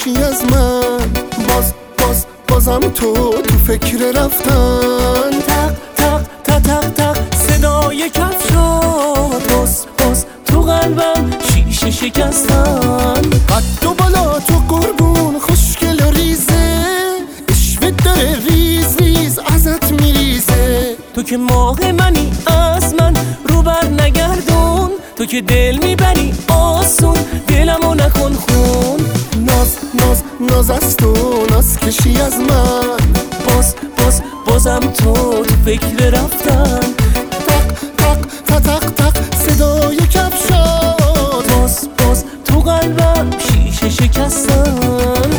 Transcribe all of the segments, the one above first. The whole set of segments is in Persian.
کشی از من. بازم تو فکر رفتن. تق تق تق تق تق صدای کفشات باز تو قلبم شیشه شکستن. قد و بالا تو قربون خوشگل و ریزه، عشوه داره ریز ریز ازت میریزه. تو که ماه منی از من رو بر نگردون، تو که دل میبری آسون دلمو نکن خون. ناز از تو ناز کشی از من. بازم تو فکر رفتن. تق تق تق تق تق صدای کفشات باز تو قلبم شیشه شکستن.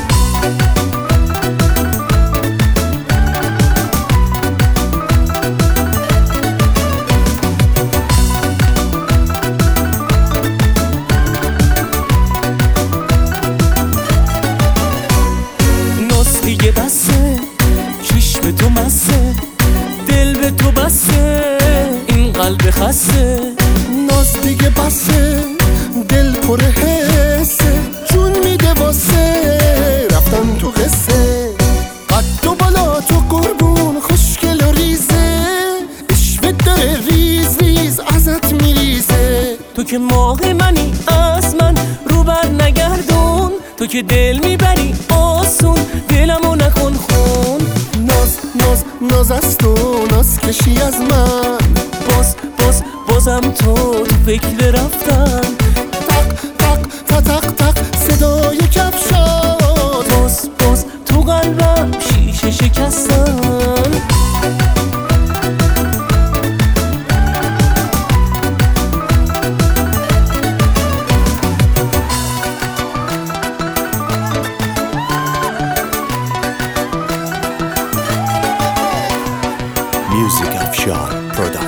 دیگه بسه چشم تو مسه، دل به تو بسه این قلب خسته. ناز دیگه بسه دل پر حسه، جون میده واسه رفتن تو قصه. قد و بالا تو قربون خوشگل و ریزه، عشوه داره ریز ریز ازت میریزه. تو که ماه منی از من رو بر نگردون، تو که دل میبری آسون دلمو نکن خون. ناز از تو ناز کشی از من. بازم تو فکر رفتن. تق تق تق تق تق صدای کفشات باز تو قلبم شیشه شکستن. Music Afshar Production.